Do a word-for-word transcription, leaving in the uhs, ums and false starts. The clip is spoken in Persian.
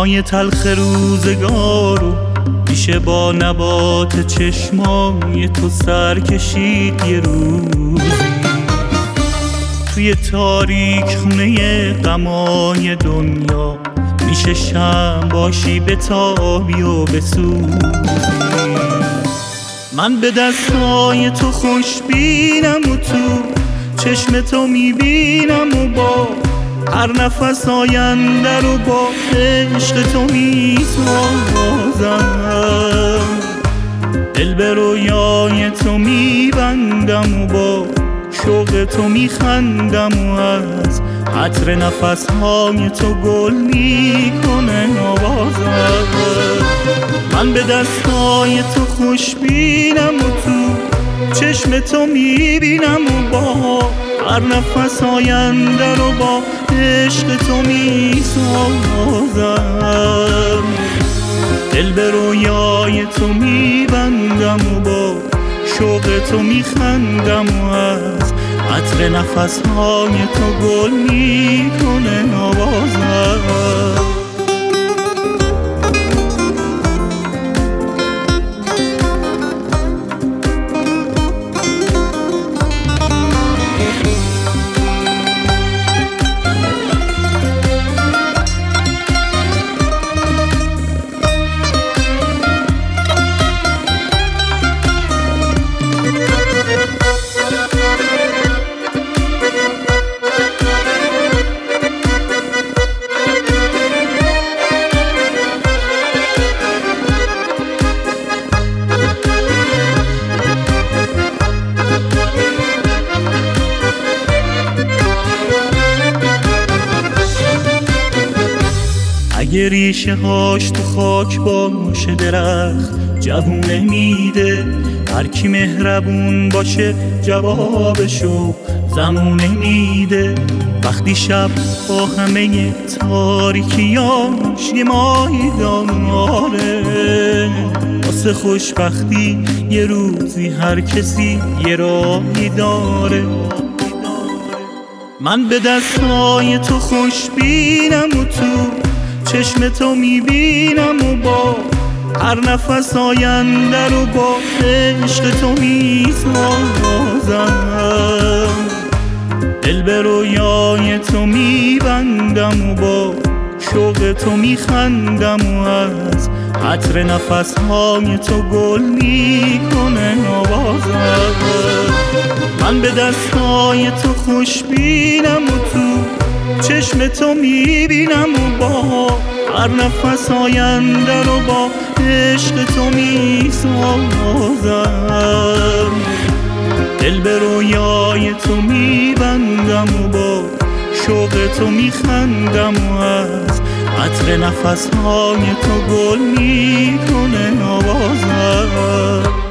های تلخ روزگارو میشه با نبات چشمای تو سر کشید یه روزی. توی تاریک خونه غمای دنیا میشه شم باشی بتابی و بسوزی. من به دستای تو خوشبینم و تو چشم تو میبینم و با هر نفس آینده رو با عشق تو میسازم. دل به رویای تو میبندم و با شوق تو میخندم و از عطر نفسهای تو گل میکنه آوازم. من به دستای تو خوشبینم و تو چشم تو میبینم و با هر نفس آینده رو با عشق تو میسازم. دل به رویای تو میبندم و با شوق تو میخندم و از عطر نفسهای تو گل میکنه آوازم. اگه ریشه هاش تو خاک باشه درخت جوونه میده، هر کی مهربون باشه جوابشو زمونه میده. وقتی شب با همه تاریکیاش یه ماهی داره، واسه خوشبختی یه روزی هر کسی یه راهی داره. من به دستای تو خوشبینم و تو چشم تو میبینم و با هر نفس آینده رو با عشق تو میسازم. دل به رویای تو میبندم و با شوق تو میخندم و از عطر نفسهای تو گل میکنه آوازم. من به دستای تو خوشبینم و تو چشم تو میبینم و با هر نفس آینده رو با عشق تو میسازم. دل به رویای تو میبندم و با شوق تو میخندم و از عطر نفسهای تو گل میکنه آوازم.